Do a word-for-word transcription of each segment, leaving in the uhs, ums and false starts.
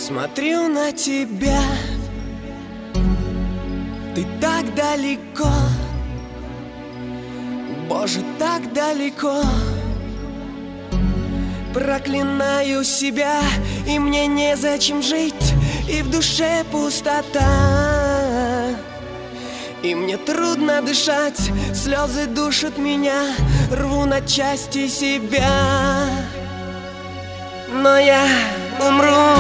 Смотрю на тебя, ты так далеко, Боже, так далеко. Проклинаю себя, и мне незачем жить, и в душе пустота. И мне трудно дышать, слезы душат меня, рву на части себя. Но я умру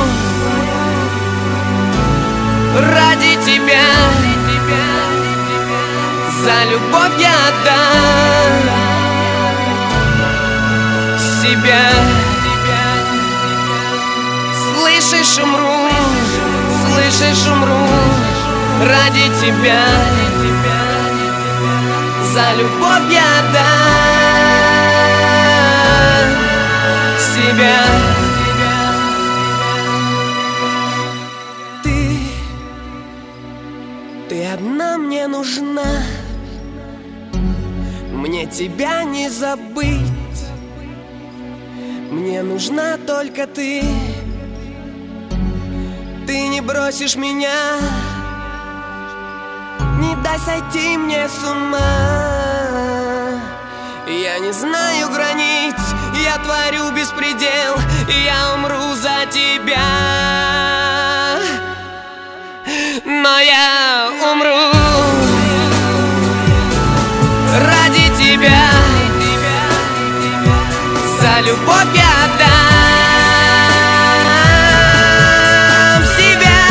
ради тебя, за любовь я отдам себя. Слышишь, умру, слышишь, умру ради тебя, за любовь я отдам себя. Ты, ты одна мне нужна, мне тебя не забыть. Мне нужна только ты, ты не бросишь меня, не дай сойти мне с ума. Я не знаю границ, я творю беспредел, я умру за тебя. Но я умру ради тебя, за любовь я отдам себя.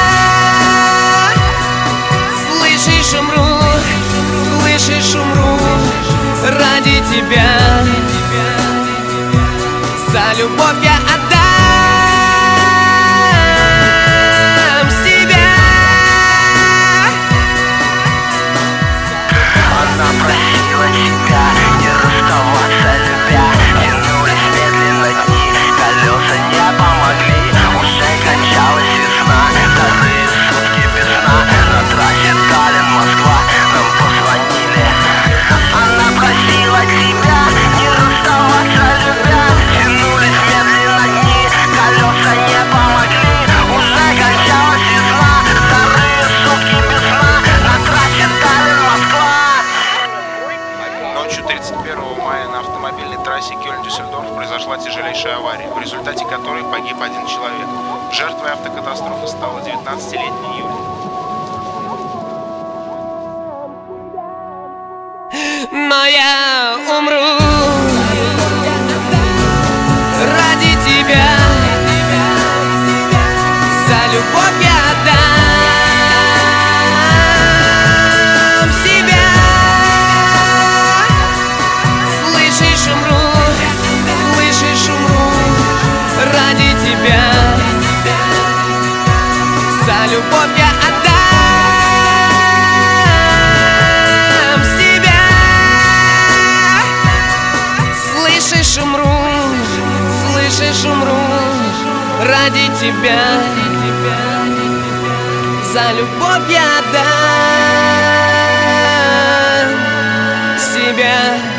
Слышишь, умру, слышишь, умру ради тебя, за любовь я отдам себя. Она просила тебя не расставаться, любя. Тянулись медленно дни, колеса не помогли. Уже кончалась весна, вторые сутки без сна. На трассе Таллин, Москва, нам позвонили. Она просила тебя не расставаться, любя. Тянулись медленно дни, колеса не помогли. Уже кончалась весна, вторые сутки без сна. На трассе Таллин, Москва. Ночью тридцать первого мая на автомобильной трассе Кёльн-Дюссельдорф произошла тяжелейшая авария, в результате которой погиб один человек. Жертвой автокатастрофы стала девятнадцатилетняя Юля. Но я умру ради тебя, за любовь я отдам себя. Слышишь, умру, слышишь, умру ради тебя, за любовь я отдам себя. Слышишь, умру, слышишь, умру ради тебя, за любовь я отдам себя.